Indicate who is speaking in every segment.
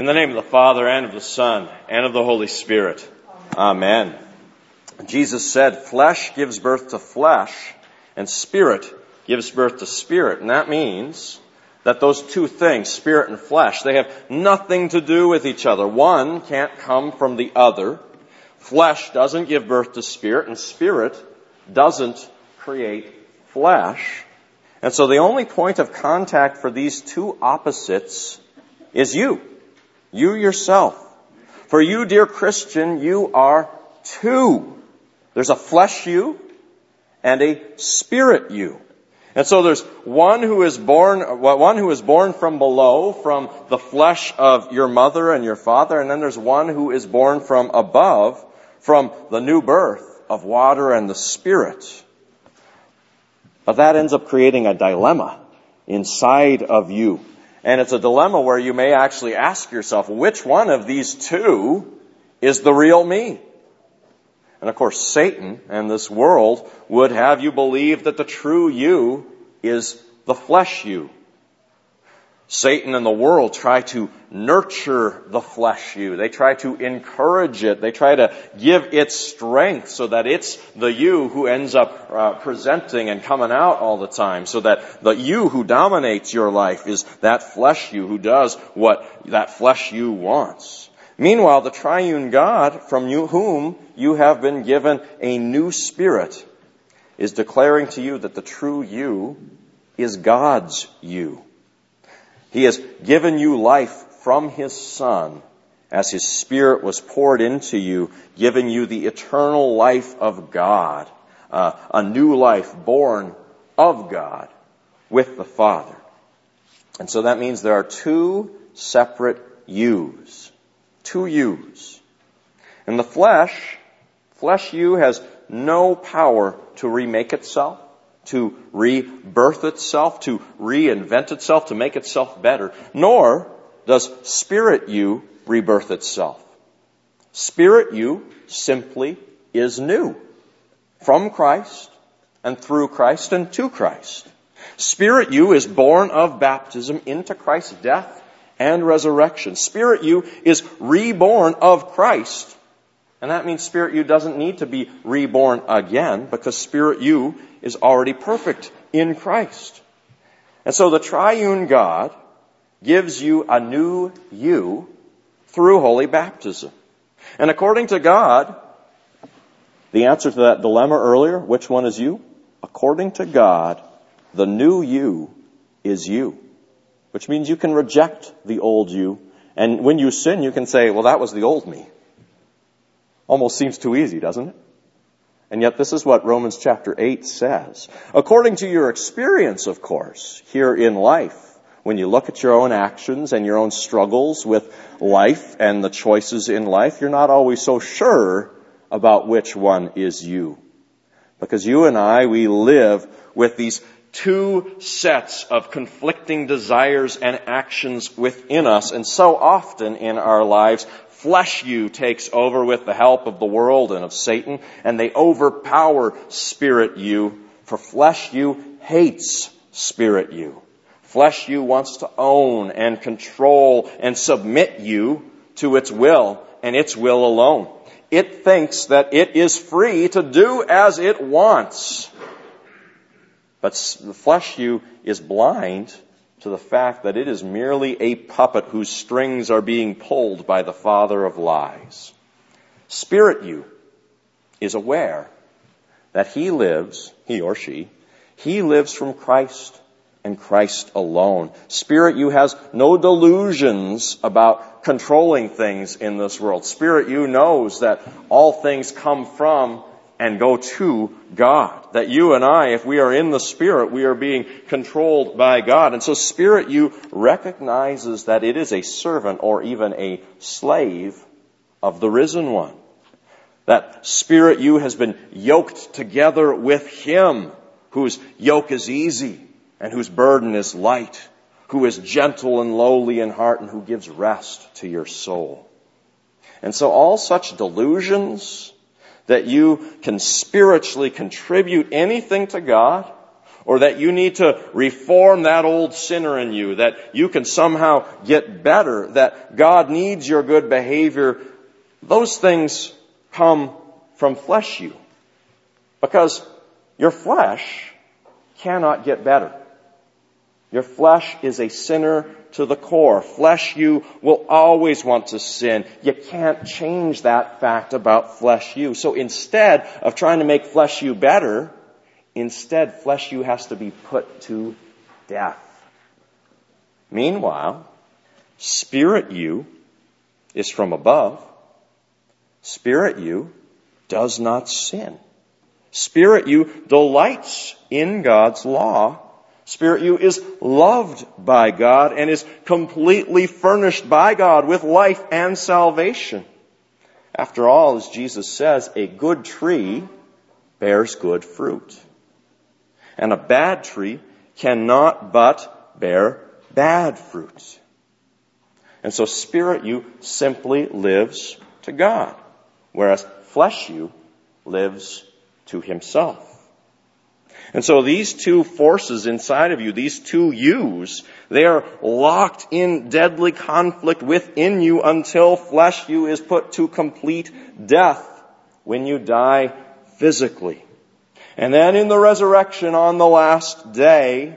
Speaker 1: In the name of the Father, and of the Son, and of the Holy Spirit. Amen. Jesus said, flesh gives birth to flesh, and spirit gives birth to spirit. And that means that those two things, spirit and flesh, they have nothing to do with each other. One can't come from the other. Flesh doesn't give birth to spirit, and spirit doesn't create flesh. And so the only point of contact for these two opposites is you. You yourself. For you, dear Christian, you are two. There's a flesh you and a spirit you. And so there's one who is born from below, from the flesh of your mother and your father, and then there's one who is born from above, from the new birth of water and the Spirit. But that ends up creating a dilemma inside of you. And it's a dilemma where you may actually ask yourself, which one of these two is the real me? And of course, Satan and this world would have you believe that the true you is the flesh you. Satan and the world try to nurture the flesh you. They try to encourage it. They try to give it strength so that it's the you who ends up presenting and coming out all the time. So that the you who dominates your life is that flesh you who does what that flesh you wants. Meanwhile, the triune God, from whom you have been given a new spirit, is declaring to you that the true you is God's you. He has given you life from His Son as His Spirit was poured into you, giving you the eternal life of God, a new life born of God with the Father. And so that means there are two separate yous. Two yous. And the flesh you has no power to remake itself, to rebirth itself, to reinvent itself, to make itself better. Nor does spirit you rebirth itself. Spirit you simply is new. From Christ, and through Christ, and to Christ. Spirit you is born of baptism into Christ's death and resurrection. Spirit you is reborn of Christ. And that means spirit you doesn't need to be reborn again, because spirit you is already perfect in Christ. And so the triune God gives you a new you through holy baptism. And according to God, the answer to that dilemma earlier, which one is you? According to God, the new you is you. Which means you can reject the old you. And when you sin, you can say, well, that was the old me. Almost seems too easy, doesn't it? And yet this is what Romans chapter 8 says. According to your experience, of course, here in life, when you look at your own actions and your own struggles with life and the choices in life, you're not always so sure about which one is you. Because you and I, we live with these two sets of conflicting desires and actions within us. And so often in our lives, flesh you takes over with the help of the world and of Satan, and they overpower spirit you, for flesh you hates spirit you. Flesh you wants to own and control and submit you to its will and its will alone. It thinks that it is free to do as it wants. But the flesh you is blind to the fact that it is merely a puppet whose strings are being pulled by the father of lies. Spirit you is aware that he or she lives from Christ and Christ alone. Spirit you has no delusions about controlling things in this world. Spirit you knows that all things come from and go to God. That you and I, if we are in the Spirit, we are being controlled by God. And so Spirit you recognizes that it is a servant or even a slave of the risen one. That Spirit you has been yoked together with Him, whose yoke is easy and whose burden is light, who is gentle and lowly in heart and who gives rest to your soul. And so all such delusions that you can spiritually contribute anything to God, or that you need to reform that old sinner in you, that you can somehow get better, that God needs your good behavior, those things come from flesh you. Because your flesh cannot get better. Your flesh is a sinner to the core. Flesh you will always want to sin. You can't change that fact about flesh you. So instead of trying to make flesh you better, instead flesh you has to be put to death. Meanwhile, spirit you is from above. Spirit you does not sin. Spirit you delights in God's law. Spirit you is loved by God and is completely furnished by God with life and salvation. After all, as Jesus says, a good tree bears good fruit. And a bad tree cannot but bear bad fruit. And so spirit you simply lives to God, whereas flesh you lives to himself. And so these two forces inside of you, these two yous, they are locked in deadly conflict within you until flesh you is put to complete death when you die physically. And then in the resurrection on the last day,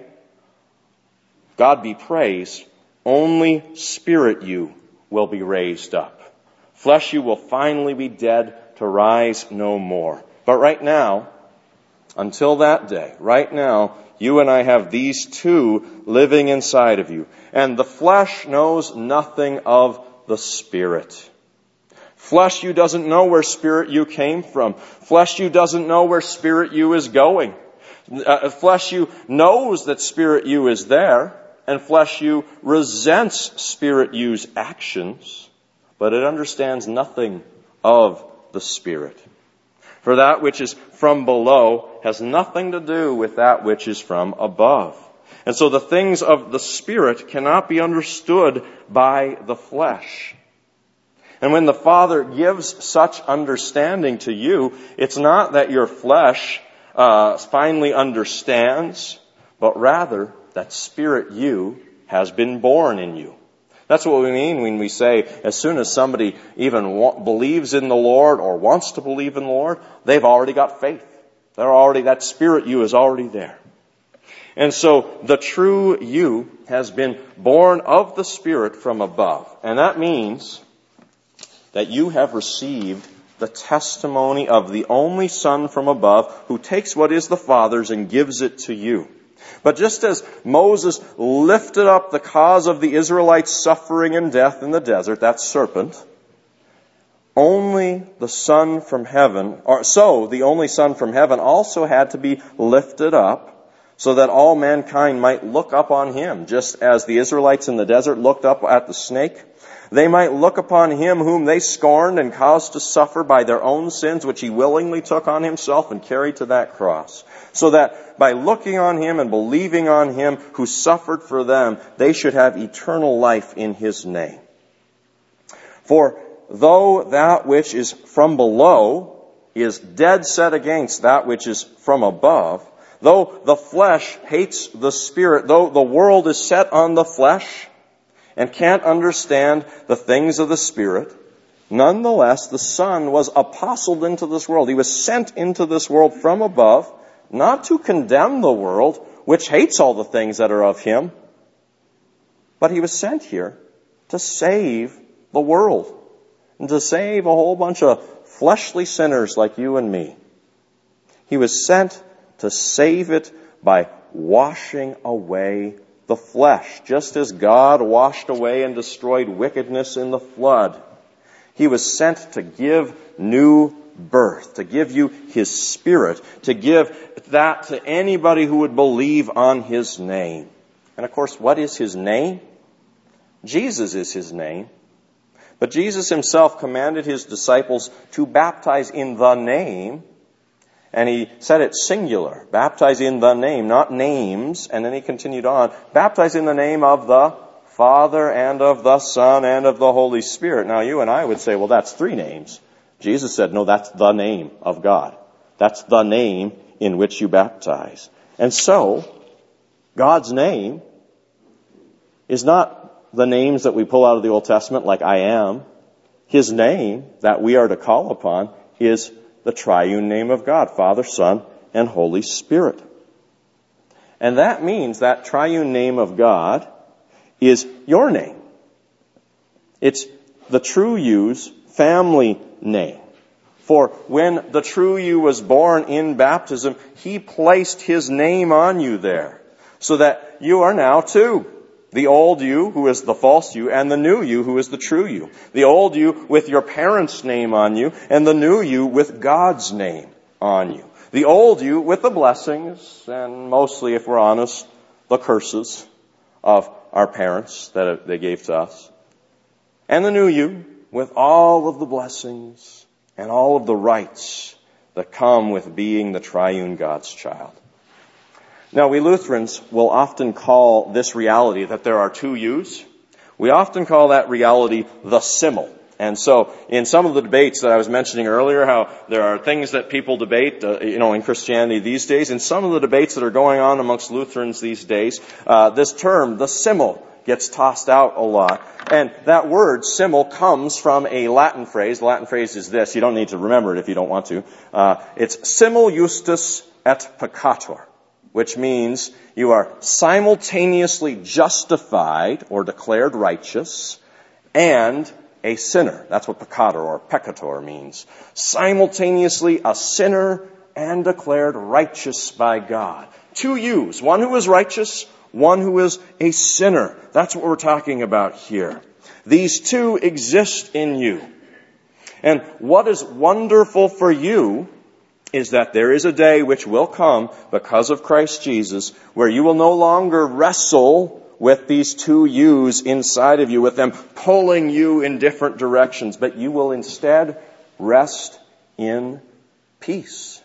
Speaker 1: God be praised, only spirit you will be raised up. Flesh you will finally be dead to rise no more. But right now, until that day, right now, you and I have these two living inside of you. And the flesh knows nothing of the Spirit. Flesh you doesn't know where spirit you came from. Flesh you doesn't know where spirit you is going. Flesh you knows that spirit you is there. And flesh you resents spirit you's actions. But it understands nothing of the Spirit. For that which is from below has nothing to do with that which is from above. And so the things of the Spirit cannot be understood by the flesh. And when the Father gives such understanding to you, it's not that your flesh finally understands, but rather that spirit you has been born in you. That's what we mean when we say as soon as somebody even believes in the Lord or wants to believe in the Lord, they've already got faith. That spirit you is already there. And so the true you has been born of the Spirit from above. And that means that you have received the testimony of the only Son from above who takes what is the Father's and gives it to you. But just as Moses lifted up the cause of the Israelites' suffering and death in the desert, that serpent, only the Son from heaven, the only Son from heaven also had to be lifted up so that all mankind might look up on him, just as the Israelites in the desert looked up at the snake. They might look upon him whom they scorned and caused to suffer by their own sins, which he willingly took on himself and carried to that cross. So that by looking on him and believing on him who suffered for them, they should have eternal life in his name. For though that which is from below is dead set against that which is from above, though the flesh hates the Spirit, though the world is set on the flesh, and can't understand the things of the Spirit, nonetheless, the Son was apostled into this world. He was sent into this world from above, not to condemn the world, which hates all the things that are of him, but he was sent here to save the world, and to save a whole bunch of fleshly sinners like you and me. He was sent to save it by washing away the flesh, just as God washed away and destroyed wickedness in the flood. He was sent to give new birth, to give you his Spirit, to give that to anybody who would believe on his name. And of course, what is his name? Jesus is his name. But Jesus himself commanded his disciples to baptize in the name. And he said it singular. Baptize in the name, not names. And then he continued on. Baptize in the name of the Father and of the Son and of the Holy Spirit. Now you and I would say, well, that's three names. Jesus said, no, that's the name of God. That's the name in which you baptize. And so, God's name is not the names that we pull out of the Old Testament like I am. His name that we are to call upon is the triune name of God, Father, Son, and Holy Spirit. And that means that triune name of God is your name. It's the true you's family name. For when the true you was born in baptism, He placed His name on you there, so that you are now two. The old you, who is the false you, and the new you, who is the true you. The old you with your parents' name on you, and the new you with God's name on you. The old you with the blessings, and mostly, if we're honest, the curses of our parents that they gave to us. And the new you with all of the blessings and all of the rights that come with being the triune God's child. Now, we Lutherans will often call this reality that there are two yous, we often call that reality the simul. And so, in some of the debates that I was mentioning earlier, how there are things that people debate, in Christianity these days, in some of the debates that are going on amongst Lutherans these days, this term, the simul, gets tossed out a lot. And that word, simul, comes from a Latin phrase. The Latin phrase is this. You don't need to remember it if you don't want to. It's simul justus et peccator, which means you are simultaneously justified or declared righteous and a sinner. That's what peccator or peccator means. Simultaneously a sinner and declared righteous by God. Two yous, one who is righteous, one who is a sinner. That's what we're talking about here. These two exist in you. And what is wonderful for you is that there is a day which will come because of Christ Jesus where you will no longer wrestle with these two yous inside of you, with them pulling you in different directions, but you will instead rest in peace.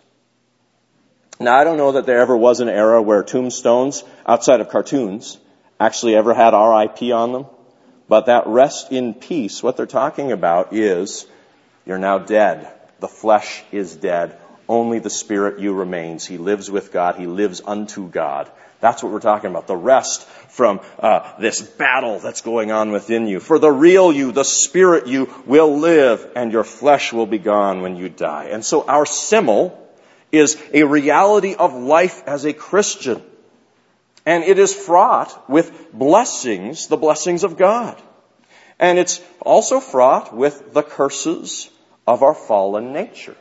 Speaker 1: Now, I don't know that there ever was an era where tombstones, outside of cartoons, actually ever had R.I.P. on them. But that rest in peace, what they're talking about is, you're now dead. The flesh is dead. Only the spirit you remains. He lives with God. He lives unto God. That's what we're talking about. The rest from this battle that's going on within you. For the real you, the spirit you, will live, and your flesh will be gone when you die. And so our simul is a reality of life as a Christian. And it is fraught with blessings, the blessings of God. And it's also fraught with the curses of our fallen nature.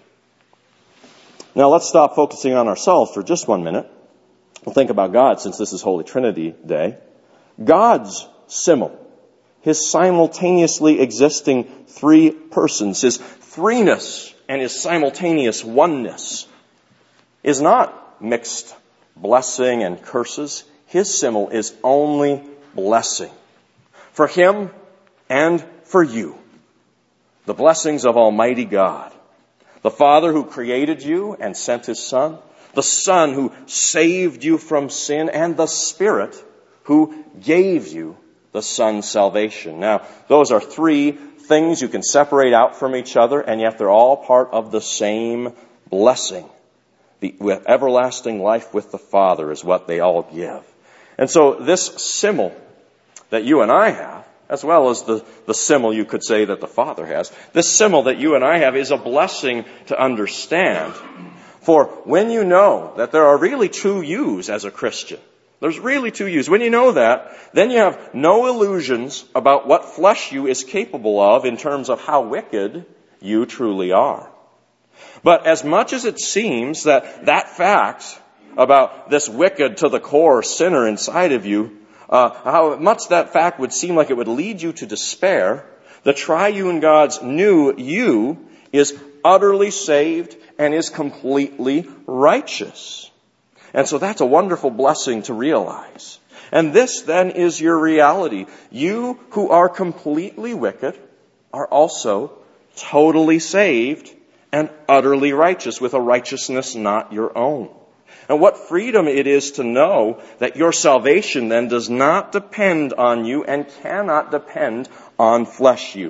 Speaker 1: Now let's stop focusing on ourselves for just 1 minute. We'll think about God, since this is Holy Trinity Day. God's simul, His simultaneously existing three persons, His threeness and His simultaneous oneness, is not mixed blessing and curses. His simul is only blessing. For Him and for you. The blessings of Almighty God. The Father who created you and sent His Son. The Son who saved you from sin. And the Spirit who gave you the Son's salvation. Now, those are three things you can separate out from each other, and yet they're all part of the same blessing. The everlasting life with the Father is what they all give. And so this simul that you and I have, as well as the simul you could say that the Father has, this simul that you and I have is a blessing to understand. For when you know that there are really two yous as a Christian, there's really two yous. When you know that, then you have no illusions about what flesh you is capable of in terms of how wicked you truly are. But as much as it seems that fact about this wicked to the core sinner inside of you, how much that fact would seem like it would lead you to despair, the triune God's new you is utterly saved and is completely righteous. And so that's a wonderful blessing to realize. And this then is your reality. You who are completely wicked are also totally saved and utterly righteous, with a righteousness not your own. And what freedom it is to know that your salvation then does not depend on you and cannot depend on flesh you.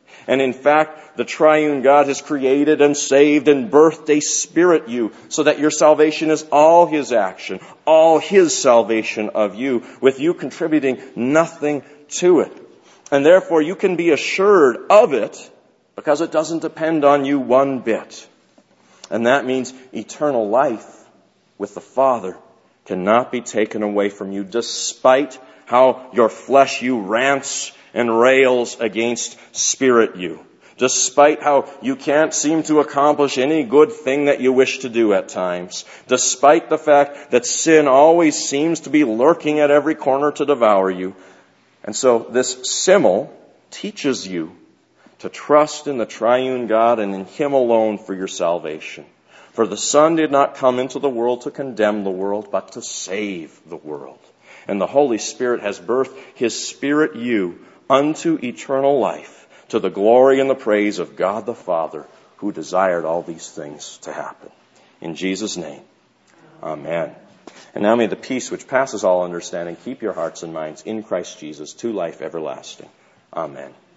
Speaker 1: And in fact, the triune God has created and saved and birthed a spirit you, so that your salvation is all His action, all His salvation of you, with you contributing nothing to it. And therefore you can be assured of it because it doesn't depend on you one bit. And that means eternal life with the Father cannot be taken away from you, despite how your flesh you rants and rails against spirit you. Despite how you can't seem to accomplish any good thing that you wish to do at times. Despite the fact that sin always seems to be lurking at every corner to devour you. And so this simile teaches you to trust in the triune God and in Him alone for your salvation. For the Son did not come into the world to condemn the world, but to save the world. And the Holy Spirit has birthed His Spirit you unto eternal life, to the glory and the praise of God the Father, who desired all these things to happen. In Jesus' name, amen. And now may the peace which passes all understanding keep your hearts and minds in Christ Jesus to life everlasting. Amen.